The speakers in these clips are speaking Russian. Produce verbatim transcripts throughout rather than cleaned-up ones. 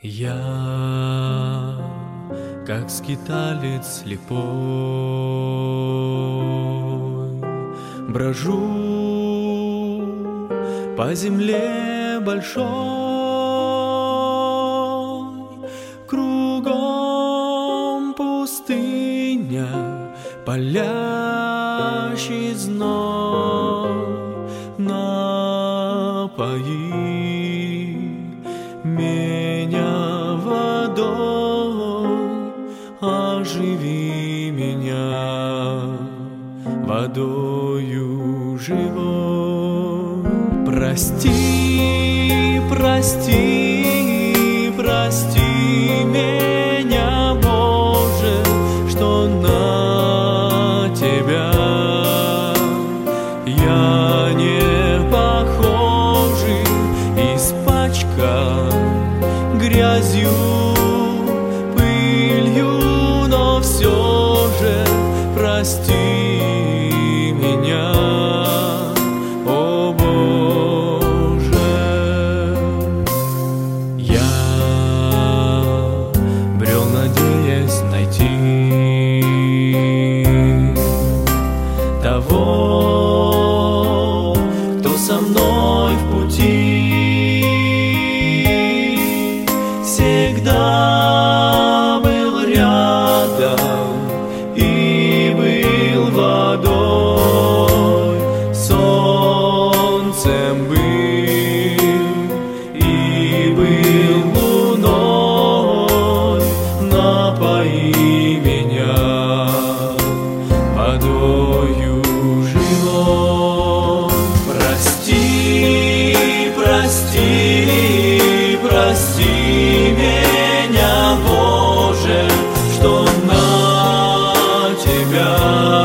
Я, как скиталец слепой, брожу по земле большой, кругом пустыня, палящий зной. Напои меня водой, оживи меня водою живой. Прости, прости, прости меня, Боже, что на Тебя я не похожий, испачкан грязью, пылью, но все же прости меня, о Боже. Я брел, надеясь найти того, кто со мной в пути, всегда был рядом и был водой, солнцем был и был луной. Напои меня водою живой. Прости, прости, прости меня, Боже, что на Тебя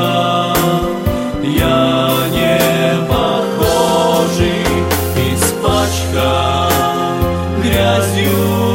я не похожий, испачкан грязью,